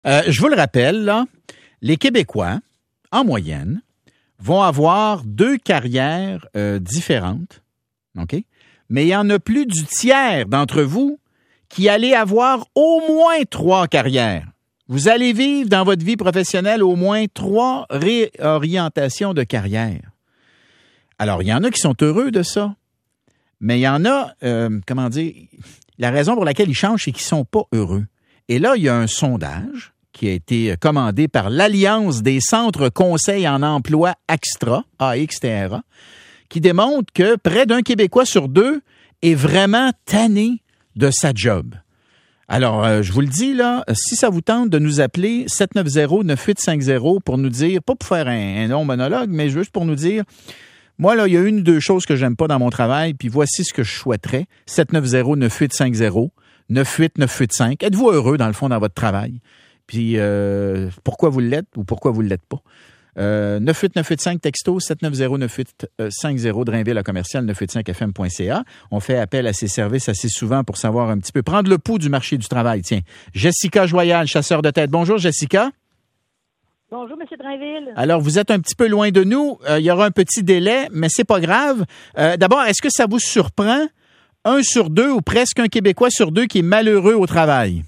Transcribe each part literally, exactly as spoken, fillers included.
Euh, je vous le rappelle, là, les Québécois, en moyenne, vont avoir deux carrières euh, différentes, OK? Mais il y en a plus du tiers d'entre vous qui allez avoir au moins trois carrières. Vous allez vivre dans votre vie professionnelle au moins trois réorientations de carrière. Alors, il y en a qui sont heureux de ça, mais il y en a, euh, comment dire, la raison pour laquelle ils changent, c'est qu'ils ne sont pas heureux. Et là, il y a un sondage qui a été commandé par l'Alliance des centres conseils en emploi AXTRA, A X T R A, qui démontre que près d'un Québécois sur deux est vraiment tanné de sa job. Alors, euh, je vous le dis, là, si ça vous tente de nous appeler sept neuf zéro neuf huit cinq zéro pour nous dire, pas pour faire un, un long monologue, mais juste pour nous dire, moi, là, il y a une ou deux choses que j'aime pas dans mon travail, puis voici ce que je souhaiterais. sept neuf zéro neuf huit cinq zéro neuf huit neuf huit cinq. Êtes-vous heureux, dans le fond, dans votre travail? Puis, euh, pourquoi vous l'êtes ou pourquoi vous ne l'êtes pas? Euh, neuf huit neuf huit cinq texto sept neuf zéro neuf huit cinq zéro Drainville à commercial neuf huit cinq f m point c a. On fait appel à ces services assez souvent pour savoir un petit peu, prendre le pouls du marché du travail. Tiens, Jessica Joyal, chasseur de tête. Bonjour, Jessica. Bonjour, M. Drainville. Alors, vous êtes un petit peu loin de nous. Euh, il y aura un petit délai, mais c'est pas grave. Euh, d'abord, est-ce que ça vous surprend, un sur deux ou presque un Québécois sur deux qui est malheureux au travail?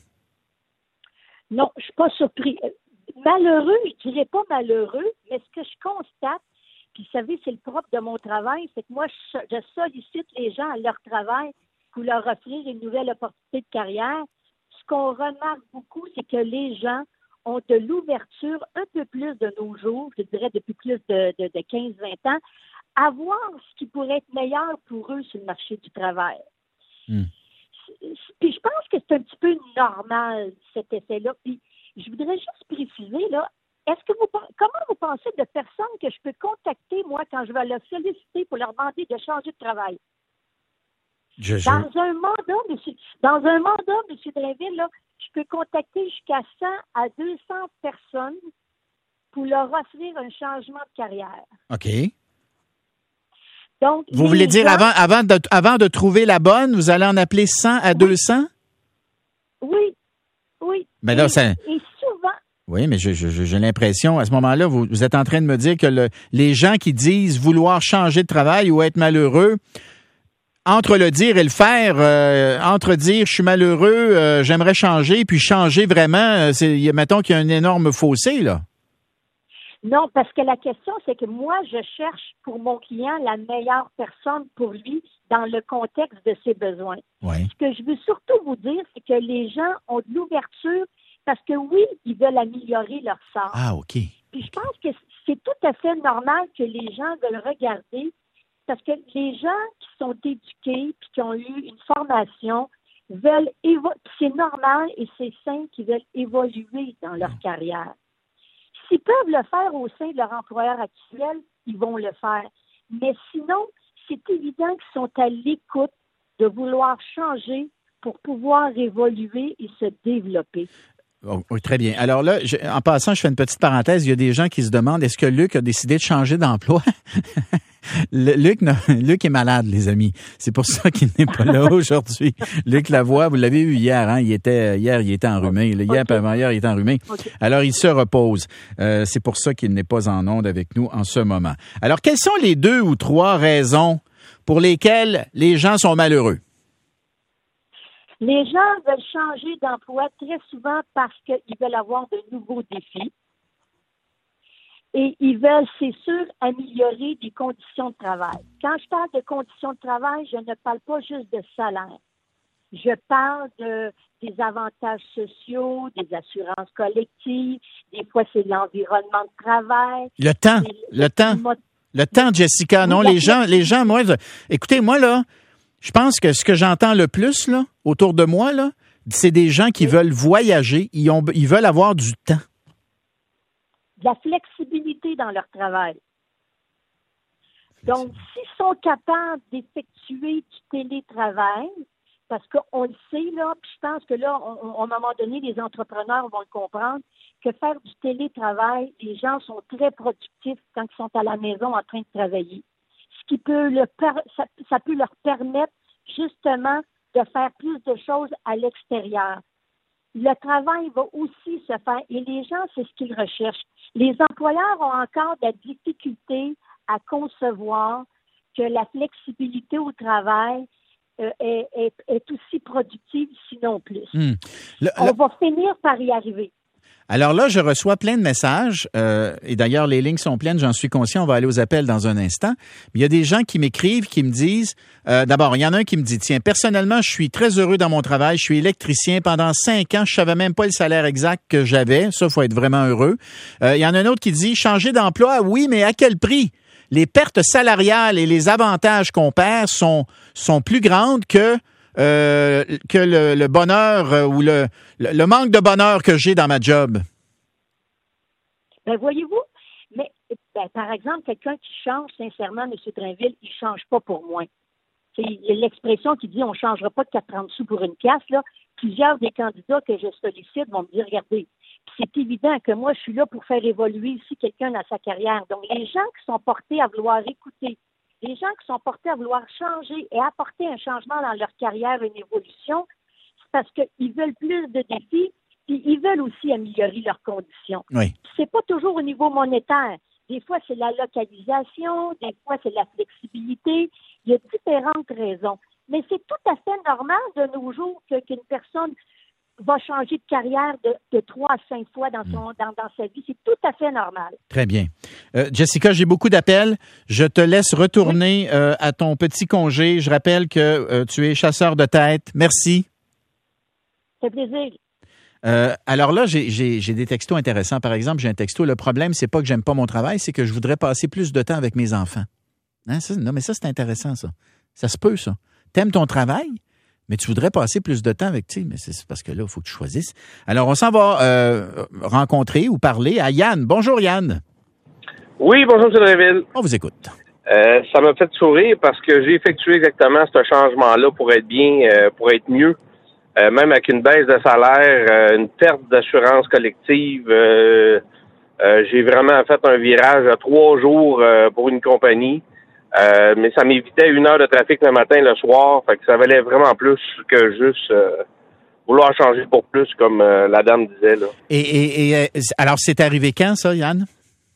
Non, je suis pas surpris. Malheureux, je dirais pas malheureux, mais ce que je constate, puis vous savez, c'est le propre de mon travail, c'est que moi, je, je sollicite les gens à leur travail pour leur offrir une nouvelle opportunité de carrière. Ce qu'on remarque beaucoup, c'est que les gens ont de l'ouverture un peu plus de nos jours, je dirais depuis plus de, de, de quinze à vingt ans, à voir ce qui pourrait être meilleur pour eux sur le marché du travail. Mm. Puis je pense que c'est un petit peu normal, cet effet-là. Puis je voudrais juste préciser, là, est-ce que vous, comment vous pensez de personnes que je peux contacter, moi, quand je vais leur solliciter pour leur demander de changer de travail? Je, je... Dans un mandat, monsieur, dans un mandat, M. Drainville, là, je peux contacter jusqu'à cent à deux cents personnes pour leur offrir un changement de carrière. OK. Donc, vous voulez dire, gens, avant, avant, de, avant de trouver la bonne, vous allez en appeler cent à deux cents? Oui, oui. Mais là, et, ça... et souvent... Oui, mais je, je, j'ai l'impression, à ce moment-là, vous, vous êtes en train de me dire que le, les gens qui disent vouloir changer de travail ou être malheureux, entre le dire et le faire, euh, entre dire je suis malheureux, euh, j'aimerais changer, puis changer vraiment, c'est, mettons qu'il y a un énorme fossé, là. Non, parce que la question, c'est que moi, je cherche pour mon client la meilleure personne pour lui dans le contexte de ses besoins. Ouais. Ce que je veux surtout vous dire, c'est que les gens ont de l'ouverture parce que oui, ils veulent améliorer leur sort. Ah, OK. Puis je pense que c'est tout à fait normal que les gens veulent regarder parce que les gens qui sont éduqués puis qui ont eu une formation veulent évoluer. C'est normal et c'est sain qu'ils veulent évoluer dans leur carrière. S'ils peuvent le faire au sein de leur employeur actuel, ils vont le faire. Mais sinon, c'est évident qu'ils sont à l'écoute de vouloir changer pour pouvoir évoluer et se développer. Oh, oui, très bien. Alors là, je, en passant, je fais une petite parenthèse. Il y a des gens qui se demandent, est-ce que Luc a décidé de changer d'emploi? Le, Luc, non, Luc est malade, les amis. C'est pour ça qu'il n'est pas là aujourd'hui. Luc Lavoie, vous l'avez eu hier, hein? Il était, hier, il était enrhumé. Hier, okay. Avant-hier, il était enrhumé. Okay. Alors, il se repose. Euh, c'est pour ça qu'il n'est pas en onde avec nous en ce moment. Alors, quelles sont les deux ou trois raisons pour lesquelles les gens sont malheureux? Les gens veulent changer d'emploi très souvent parce qu'ils veulent avoir de nouveaux défis. Et ils veulent, c'est sûr, améliorer des conditions de travail. Quand je parle de conditions de travail, je ne parle pas juste de salaire. Je parle de, des avantages sociaux, des assurances collectives. Des fois, c'est l'environnement de travail. Le temps, le, le temps. Mot- le temps, Jessica. Non, les gens, les gens, moi, je, écoutez, moi, là, je pense que ce que j'entends le plus, là, autour de moi, là, c'est des gens qui oui. veulent voyager. Ils ont, ils veulent avoir du temps. De la flexibilité dans leur travail. Donc, s'ils sont capables d'effectuer du télétravail, parce qu'on le sait, là, puis je pense que là, on, on, à un moment donné, les entrepreneurs vont le comprendre, que faire du télétravail, les gens sont très productifs quand ils sont à la maison en train de travailler. Ce qui peut le ça, ça peut leur permettre justement de faire plus de choses à l'extérieur. le travail va aussi se faire. Et les gens, c'est ce qu'ils recherchent. Les employeurs ont encore de la difficulté à concevoir que la flexibilité au travail euh, est, est, est aussi productive, sinon plus. Hum. Le, On le... va finir par y arriver. Alors là, je reçois plein de messages, euh, et d'ailleurs, les lignes sont pleines, j'en suis conscient, on va aller aux appels dans un instant. Mais il y a des gens qui m'écrivent, qui me disent, euh, d'abord, il y en a un qui me dit, tiens, personnellement, je suis très heureux dans mon travail, je suis électricien, pendant cinq ans, je savais même pas le salaire exact que j'avais, ça, faut être vraiment heureux. Euh, il y en a un autre qui dit, changer d'emploi, oui, mais à quel prix? Les pertes salariales et les avantages qu'on perd sont, sont plus grandes que... Euh, que le, le bonheur euh, ou le, le, le manque de bonheur que j'ai dans ma job. Ben voyez-vous, mais ben, par exemple, quelqu'un qui change, sincèrement, M. Drainville, il ne change pas pour moi. Il y a l'expression qui dit on ne changera pas de quatre-vingts sous pour une pièce. Là. Plusieurs des candidats que je sollicite vont me dire, regardez, c'est évident que moi, je suis là pour faire évoluer ici quelqu'un dans sa carrière. Donc, les gens qui sont portés à vouloir écouter, les gens qui sont portés à vouloir changer et apporter un changement dans leur carrière, une évolution, c'est parce qu'ils veulent plus de défis, puis ils veulent aussi améliorer leurs conditions. Oui. C'est pas toujours au niveau monétaire. Des fois, c'est la localisation, des fois, c'est la flexibilité. Il y a différentes raisons. Mais c'est tout à fait normal de nos jours que, qu'une personne va changer de carrière de, de trois à cinq fois dans, son, dans, dans sa vie. C'est tout à fait normal. Très bien. Euh, Jessica, j'ai beaucoup d'appels. Je te laisse retourner oui. euh, à ton petit congé. Je rappelle que euh, tu es chasseur de tête. Merci. Ça fait plaisir. Euh, alors là, j'ai, j'ai, j'ai des textos intéressants. Par exemple, j'ai un texto. Le problème, c'est pas que j'aime pas mon travail, c'est que je voudrais passer plus de temps avec mes enfants. Hein, ça, non, mais ça, c'est intéressant, ça. Ça se peut, ça. T'aimes ton travail, mais tu voudrais passer plus de temps avec, tu sais, mais c'est parce que là, il faut que tu choisisses. Alors, on s'en va euh, rencontrer ou parler à Yann. Bonjour, Yann. Oui, bonjour, M. Drainville. On vous écoute. Euh, ça m'a fait sourire parce que j'ai effectué exactement ce changement-là pour être bien, euh, pour être mieux. Euh, même avec une baisse de salaire, euh, une perte d'assurance collective, euh, euh, j'ai vraiment fait un virage à trois jours euh, pour une compagnie. Euh, mais ça m'évitait une heure de trafic le matin, le soir. Fait que ça valait vraiment plus que juste euh, vouloir changer pour plus, comme euh, la dame disait, là. Et, et, et alors, c'est arrivé quand, ça, Yann?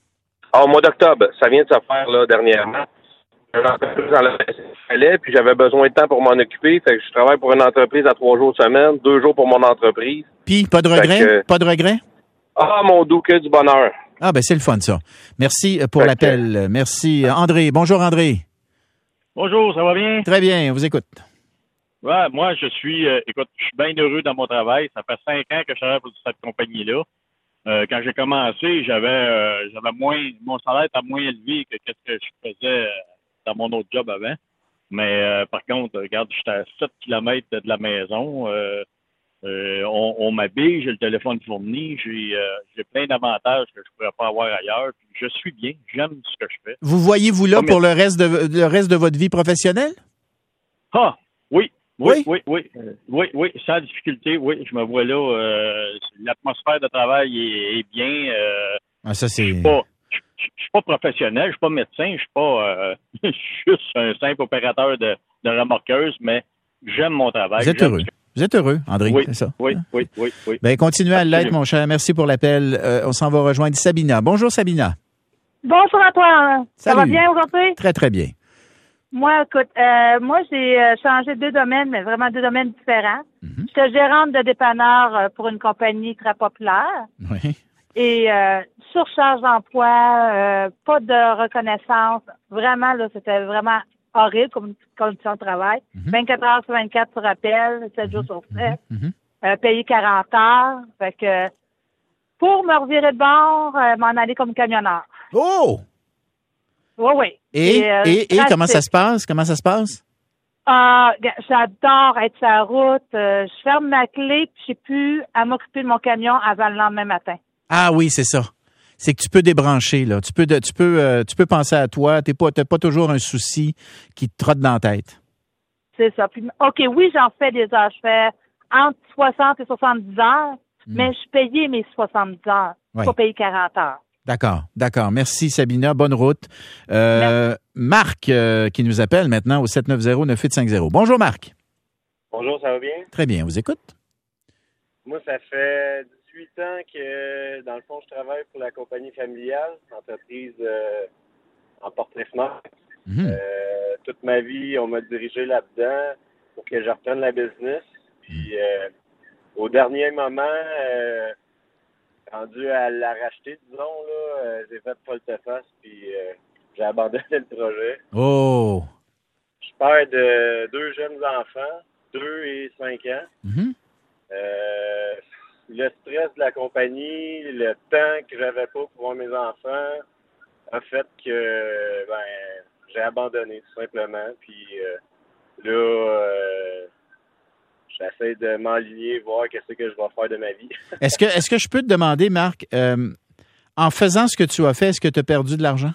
Ah, au mois d'octobre. Ça vient de se faire, là, dernièrement. Une entreprise dans le fallait, puis j'avais besoin de temps pour m'en occuper. Fait que je travaille pour une entreprise à trois jours semaine, deux jours pour mon entreprise. Puis, pas de regret? Que, pas de regret? Ah, mon doux, que du bonheur. Ah, ben c'est le fun, ça. Merci pour fait l'appel. Que... Merci. André. Bonjour, André. Bonjour, ça va bien? Très bien, on vous écoute. Ouais, moi, je suis, euh, écoute, je suis bien heureux dans mon travail. Ça fait cinq ans que je travaille pour cette compagnie-là. Euh, quand j'ai commencé, j'avais, euh, j'avais moins, mon salaire était moins élevé que ce que je faisais euh, dans mon autre job avant. Mais euh, par contre, regarde, j'étais à sept kilomètres de la maison. Euh, euh, on, on m'habille, j'ai le téléphone fourni, j'ai, euh, j'ai plein d'avantages que je pourrais pas avoir ailleurs. Puis je suis bien, j'aime ce que je fais. Vous voyez-vous là pour le reste de le reste de votre vie professionnelle? Ah, oui. Oui, oui, oui, oui, euh, oui, oui, sans difficulté, oui, je me vois là. Euh, l'atmosphère de travail est, est bien. Euh, ah, ça c'est. Je suis pas, je, je suis pas professionnel, je suis pas médecin, je suis pas, euh, je suis juste un simple opérateur de, de remorqueuse, mais j'aime mon travail. Vous êtes heureux. Que... Vous êtes heureux, André, oui, c'est ça? Oui, oui, oui, oui. Ben continuez à l'être, mon cher. Merci pour l'appel. Euh, on s'en va rejoindre Sabina. Bonjour, Sabina. Bonjour à toi. Ça Salut. va bien aujourd'hui? Très, très bien. Moi, écoute, euh, moi, j'ai euh, changé deux domaines, mais vraiment deux domaines différents. Mm-hmm. J'étais gérante de dépanneur euh, pour une compagnie très populaire. Oui. Et euh, surcharge d'emploi, euh, pas de reconnaissance. Vraiment, là, c'était vraiment horrible comme condition de travail. Mm-hmm. vingt-quatre heures sur vingt-quatre sur appel, sept mm-hmm. jours sur sept. Mm-hmm. Euh, payé quarante heures. Fait que pour me revirer de bord, euh, m'en aller comme camionneur. Oh! Oui, oui. Et, et, euh, et, et comment ça se passe? Comment ça se passe? Euh, j'adore être sur la route. Euh, je ferme ma clé, puis je sais plus à m'occuper de mon camion avant le lendemain matin. Ah oui, c'est ça. C'est que tu peux débrancher, là. Tu peux, tu peux, euh, tu peux penser à toi. Tu n'as pas, pas toujours un souci qui te trotte dans la tête. C'est ça. Puis, OK, oui, j'en fais des heures. Je fais entre soixante et soixante-dix heures, mm. mais je suis payé mes soixante-dix heures. Je ne suis pas payé quarante heures. D'accord, d'accord. Merci, Sabina. Bonne route. Euh, Marc, euh, qui nous appelle maintenant au sept neuf zéro neuf huit cinq zéro. Bonjour, Marc. Bonjour, ça va bien? Très bien. On vous écoute? Moi, ça fait dix-huit ans que, dans le fond, je travaille pour la compagnie familiale, entreprise euh, en porte-fenêtre. Mmh. Euh, toute ma vie, on m'a dirigé là-dedans pour que je reprenne la business. Puis, euh, au dernier moment, euh, rendu à la racheter, disons, là, euh, j'ai fait volte-face, puis euh, j'ai abandonné le projet. Oh! Je suis père de deux jeunes enfants, deux et cinq ans. Mmh. Euh, le stress de la compagnie, le temps que j'avais pas pour voir mes enfants a fait que ben j'ai abandonné tout simplement. Puis euh, là, euh, j'essaie de m'aligner, voir qu'est-ce que je vais faire de ma vie. Est-ce que est-ce que je peux te demander, Marc, euh, en faisant ce que tu as fait, est-ce que tu as perdu de l'argent?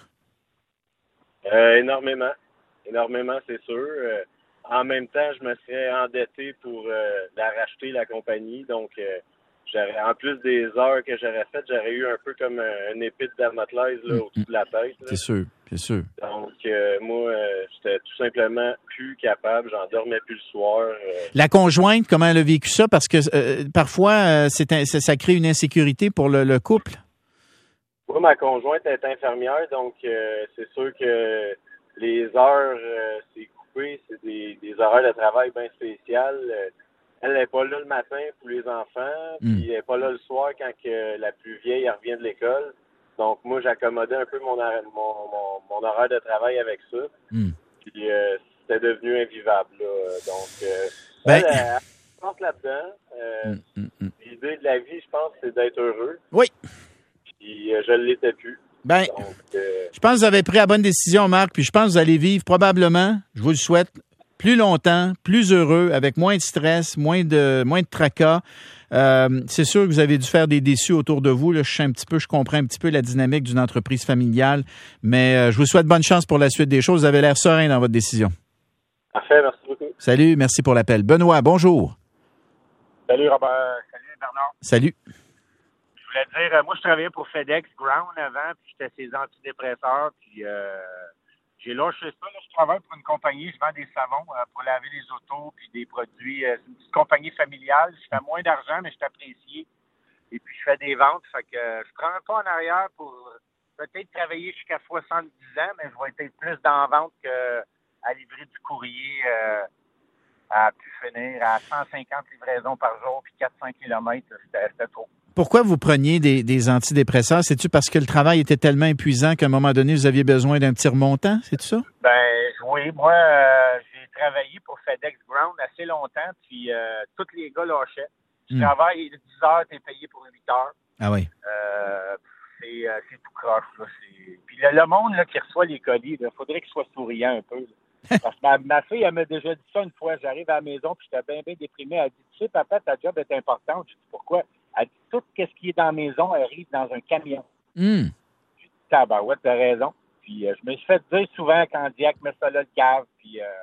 Euh, énormément. Énormément, c'est sûr. Euh, En même temps, je me serais endetté pour euh, la racheter, la compagnie. Donc, euh, j'aurais, en plus des heures que j'aurais faites, j'aurais eu un peu comme un, une épée de Damoclès là, au-dessus de la tête. Là. C'est sûr, c'est sûr. Donc, euh, moi, euh, j'étais tout simplement plus capable. J'en dormais plus le soir. Euh. La conjointe, comment elle a vécu ça? Parce que euh, parfois, euh, c'est un, ça, ça crée une insécurité pour le, le couple. Moi, ma conjointe est infirmière, donc euh, c'est sûr que les heures, euh, c'est c'est des, des horaires de travail bien spéciales. Elle n'est pas là le matin pour les enfants, mm. puis elle n'est pas là le soir quand que la plus vieille elle revient de l'école. Donc, moi, j'accommodais un peu mon, mon, mon, mon horaire de travail avec ça. Mm. Puis, euh, c'était devenu invivable. Là. Donc, euh, ben... elle, elle, elle pense là-dedans. Euh, mm, mm, mm. L'idée de la vie, je pense, c'est d'être heureux. Oui. Puis, euh, je ne l'étais plus. Ben, Donc, euh... je pense que vous avez pris la bonne décision, Marc, puis je pense que vous allez vivre probablement, je vous le souhaite, plus longtemps, plus heureux, avec moins de stress, moins de moins de tracas. Euh, c'est sûr que vous avez dû faire des déçus autour de vous. Là, je sais un petit peu, je comprends un petit peu la dynamique d'une entreprise familiale, mais euh, je vous souhaite bonne chance pour la suite des choses. Vous avez l'air serein dans votre décision. Parfait, merci beaucoup. Salut, merci pour l'appel. Benoît, bonjour. Salut Robert, salut Bernard. Salut. Je voulais dire, moi, je travaillais pour FedEx Ground avant, puis j'étais ses antidépresseurs, puis euh, j'ai lâché ça. Là, je travaille pour une compagnie, je vends des savons euh, pour laver les autos, puis des produits. Euh, c'est une petite compagnie familiale. Je fais moins d'argent, mais je suis apprécié. Et puis, je fais des ventes. Fait que euh, je prends un pas en arrière pour peut-être travailler jusqu'à soixante-dix ans, mais je vais être plus dans la vente qu'à livrer du courrier euh, à pu finir à cent cinquante livraisons par jour, puis quatre cents kilomètres. C'était, c'était trop. Pourquoi vous preniez des, des antidépresseurs? C'est-tu parce que le travail était tellement épuisant qu'à un moment donné, vous aviez besoin d'un petit remontant? C'est tout ça? Ben oui. Moi, euh, j'ai travaillé pour FedEx Ground assez longtemps, puis euh, tous les gars lâchaient. Tu mm. travailles dix heures, tu es payé pour huit heures. Ah oui. Euh, c'est, euh, c'est tout croche. Là. C'est... Puis le, le monde là, qui reçoit les colis, il faudrait qu'il soit souriant un peu. Là. Parce que ma, ma fille, elle m'a déjà dit ça une fois. J'arrive à la maison, puis j'étais bien, bien déprimé. Elle dit, tu sais, papa, ta job est importante. Je dis, pourquoi? Elle dit, tout ce qui est dans la maison arrive dans un camion. Mm. J'ai dit, tabarouette, t'as raison. Puis euh, je me suis fait dire souvent quand Diac met ça là le cave, puis euh,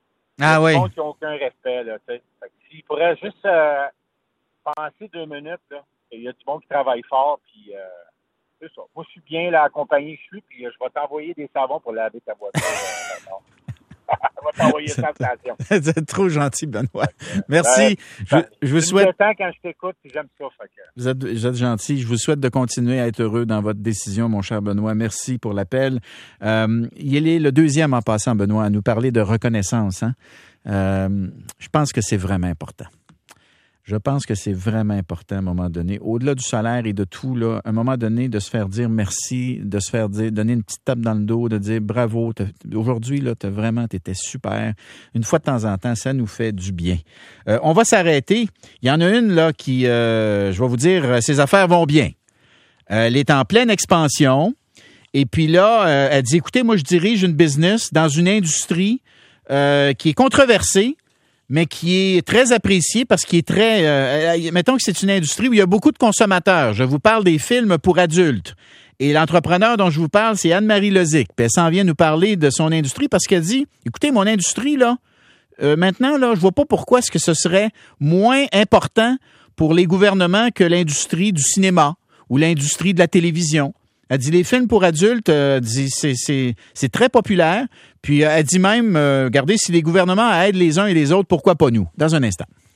ah oui. Les gens qui n'ont aucun respect, là, tu sais. Fait que s'il pourrait juste euh, penser deux minutes, là, il y a du monde qui travaille fort, puis euh, c'est ça. Moi, je suis bien là, accompagné, je suis, puis euh, je vais t'envoyer des savons pour laver ta voiture. euh, je vais t'envoyer ça en station. C'est trop gentil, Benoît. Merci. Ben, je, je vous souhaite. Le temps quand je t'écoute, puis j'aime ça. Fait que... vous, êtes, vous êtes gentil. Je vous souhaite de continuer à être heureux dans votre décision, mon cher Benoît. Merci pour l'appel. Euh, il est le deuxième en passant, Benoît, à nous parler de reconnaissance. Hein? Euh, je pense que c'est vraiment important. Je pense que c'est vraiment important à un moment donné, au-delà du salaire et de tout, là, à un moment donné, de se faire dire merci, de se faire dire, donner une petite tape dans le dos, de dire bravo, aujourd'hui, là, t'as vraiment, t'étais super. Une fois de temps en temps, ça nous fait du bien. Euh, on va s'arrêter. Il y en a une, là, qui, euh, je vais vous dire, ses affaires vont bien. Euh, elle est en pleine expansion. Et puis là, euh, elle dit, écoutez, moi, je dirige une business dans une industrie euh, qui est controversée, mais qui est très apprécié parce qu'il est très... Euh, mettons que c'est une industrie où il y a beaucoup de consommateurs. Je vous parle des films pour adultes. Et l'entrepreneur dont je vous parle, c'est Anne-Marie Lozic. Puis elle s'en vient nous parler de son industrie parce qu'elle dit, écoutez, mon industrie, là, euh, maintenant, là, je vois pas pourquoi est-ce que ce serait moins important pour les gouvernements que l'industrie du cinéma ou l'industrie de la télévision. Elle dit, les films pour adultes, euh, dit, c'est, c'est, c'est très populaire. Puis euh, elle dit même, euh, regardez, si les gouvernements aident les uns et les autres, pourquoi pas nous? Dans un instant.